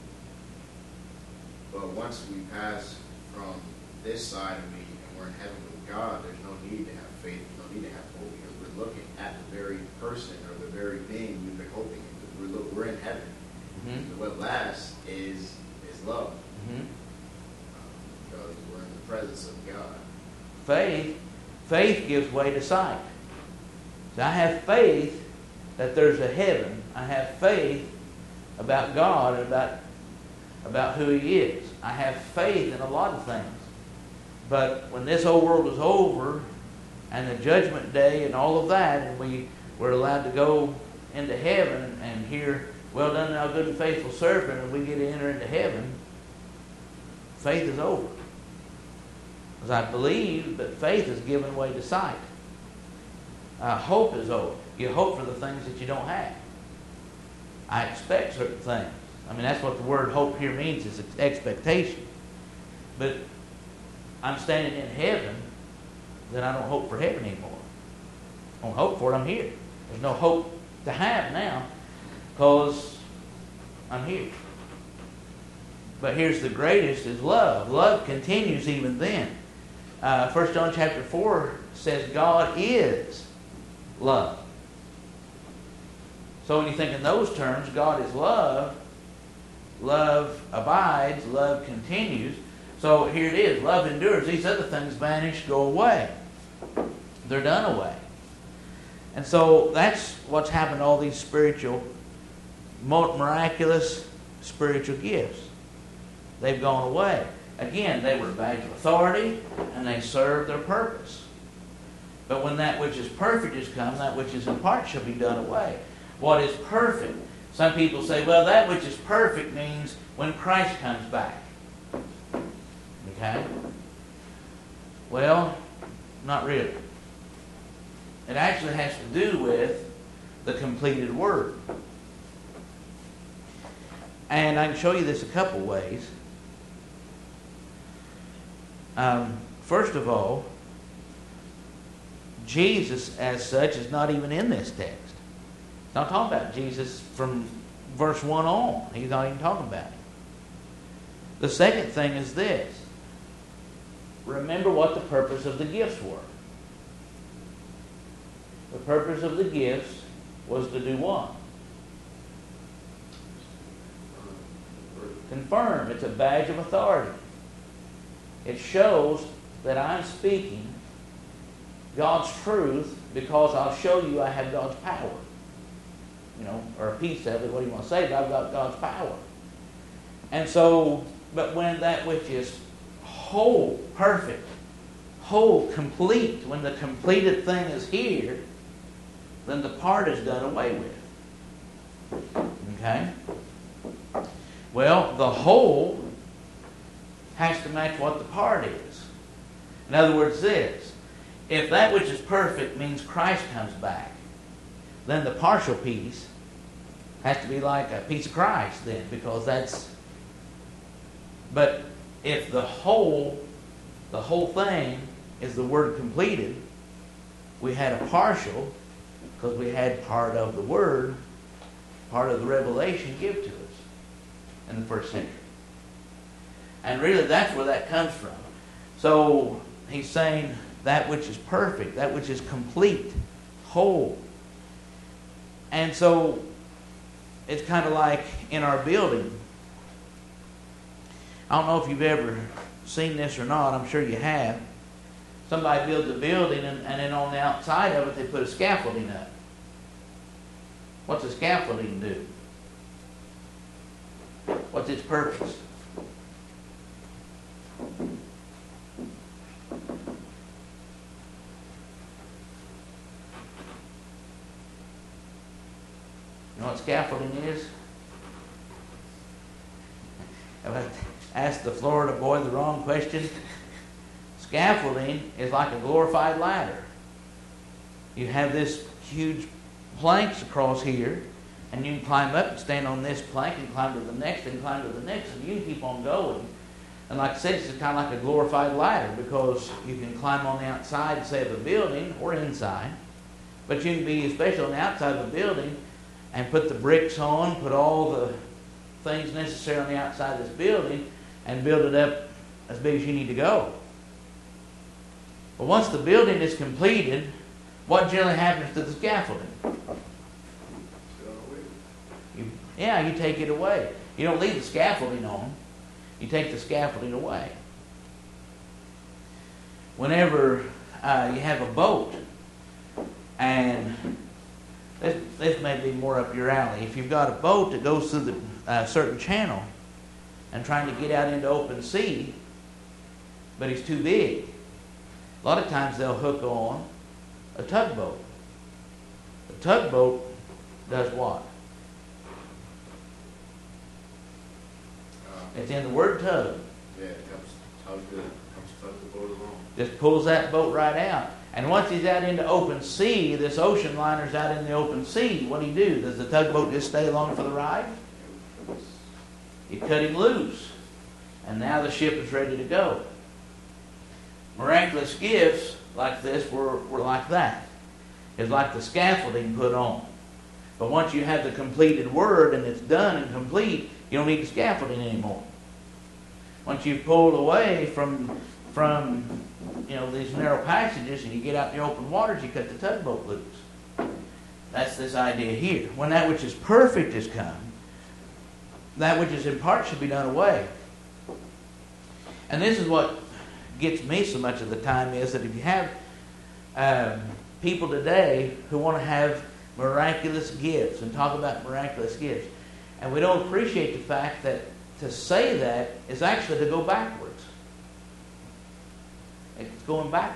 But once we pass from this side of me and we're in heaven with God, there's no need to have faith, no need to have hope, because we're looking at the very person or the very being we've been hoping in. We're in heaven. So what lasts is love. Because we're in the presence of God. Faith gives way to sight. So I have faith that there's a heaven. I have faith about God and about who He is. I have faith in a lot of things. But when this whole world is over, and the judgment day and all of that, and we were allowed to go into heaven and hear, well done, thou good and faithful servant, and we get to enter into heaven, faith is over. Because I believe that faith is given way to sight. Hope is over. You hope for the things that you don't have. I expect certain things. I mean, that's what the word hope here means, is expectation. But I'm standing in heaven, then I don't hope for heaven anymore. I don't hope for it, I'm here. There's no hope to have now, because I'm here. But here's the greatest, is love. Love continues even then. 1 John chapter 4 says God is love. So when you think in those terms, God is love, love abides, love continues. So here it is, love endures. These other things vanish, go away. They're done away. And so that's what's happened to all these spiritual, miraculous spiritual gifts. They've gone away. Again, they were a badge of authority, and they served their purpose. But when that which is perfect is come, that which is in part shall be done away. What is perfect? Some people say, well, that which is perfect means when Christ comes back. Okay? Well, not really. It actually has to do with the completed Word. And I can show you this a couple ways. First of all, Jesus as such is not even in this text. It's not talking about Jesus from verse 1 on. He's not even talking about him. The second thing is this. Remember what the purpose of the gifts were. The purpose of the gifts was to do what? Confirm. It's a badge of authority. It shows that I'm speaking God's truth because I'll show you I have God's power. You know, or a piece of it, what do you want to say, but I've got God's power. And so, but when that which is whole, perfect, whole, complete, when the completed thing is here, then the part is done away with. Okay? Well, the whole has to match what the part is. In other words, this. If that which is perfect means Christ comes back, then the partial piece has to be like a piece of Christ then, because that's... But if the whole thing is the Word completed, we had a partial, because we had part of the Word, part of the revelation give to us in the first century. And really that's where that comes from. So he's saying that which is perfect, that which is complete, whole. And so it's kind of like in our building. I don't know if you've ever seen this or not. I'm sure you have. Somebody builds a building and then on the outside of it they put a scaffolding up. What's a scaffolding do? What's its purpose? You know what scaffolding is? Have I asked the Florida boy the wrong question? Scaffolding is like a glorified ladder. You have this huge planks across here, and you can climb up and stand on this plank and climb to the next and climb to the next, and you can keep on going. And like I said, it's kind of like a glorified ladder because you can climb on the outside, say, of a building or inside. But you can be, especially on the outside of the building, and put the bricks on, put all the things necessary on the outside of this building, and build it up as big as you need to go. But once the building is completed, what generally happens to the scaffolding? You take it away. You don't leave the scaffolding on. You take the scaffolding away. Whenever you have a boat, and this may be more up your alley. If you've got a boat that goes through the certain channel and trying to get out into open sea, but it's too big, a lot of times they'll hook on a tugboat. A tugboat does what? It's in the word tug. Yeah, it helps tug the boat along. Just pulls that boat right out. And once he's out into open sea, this ocean liner's out in the open sea, what do you do? Does the tugboat just stay along for the ride? You cut him loose. And now the ship is ready to go. Miraculous gifts like this were like that. It's like the scaffolding put on. But once you have the completed word and it's done and complete, you don't need the scaffolding anymore. Once you've pulled away from these narrow passages and you get out in the open waters, you cut the tugboat loose. That's this idea here. When that which is perfect is come, that which is in part should be done away. And this is what gets me so much of the time is that if you have people today who want to have miraculous gifts and talk about miraculous gifts, and we don't appreciate the fact that to say that is actually to go backwards. It's going backwards.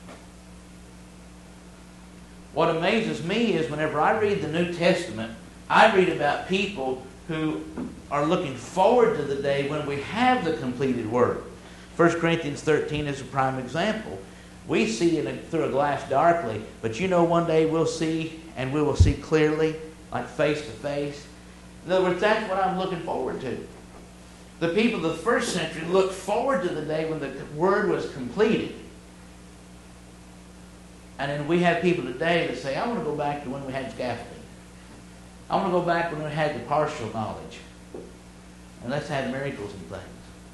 What amazes me is whenever I read the New Testament, I read about people who are looking forward to the day when we have the completed Word. 1 Corinthians 13 is a prime example. We see through a glass darkly, but one day we'll see, and we will see clearly, like face to face. In other words, that's what I'm looking forward to. The people of the first century looked forward to the day when the Word was completed. And then we have people today that say, I want to go back to when we had scaffolding. I want to go back when we had the partial knowledge. And let's have miracles and things.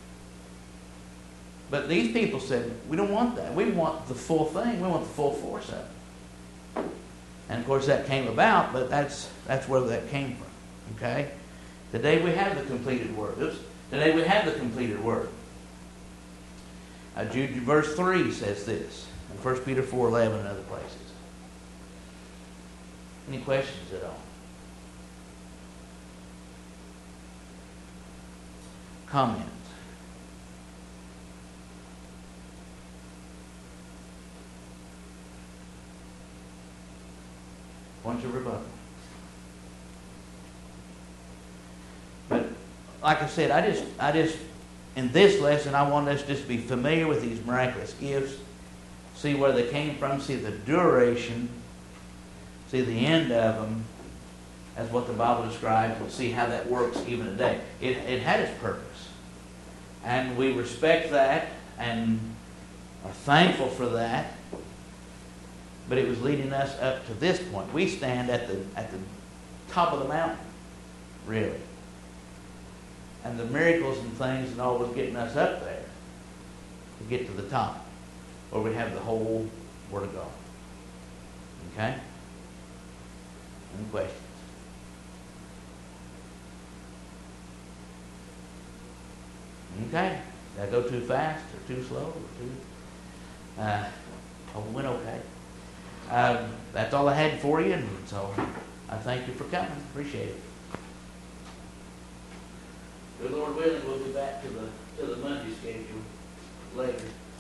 But these people said, we don't want that. We want the full thing. We want the full force of it. And of course that came about, but that's where that came from. Okay? Today we have the completed Word. Today we have the completed Word. Jude verse 3 says this. In 1 Peter 4:11 and other places. Any questions at all? Comments? What's your rebuttal? But like I said, I just in this lesson I want us just to be familiar with these miraculous gifts, see where they came from, see the duration, see the end of them, as what the Bible describes, and see how that works even today. It had its purpose, and we respect that and are thankful for that. But it was leading us up to this point. We stand at the top of the mountain, really. And the miracles and things and all was getting us up there to get to the top, where we have the whole Word of God. Okay? Any questions? Okay? Did I go too fast or too slow or too? Hope it went okay. That's all I had for you, and so I thank you for coming. Appreciate it. Good Lord willing, we'll be back to the Monday schedule later.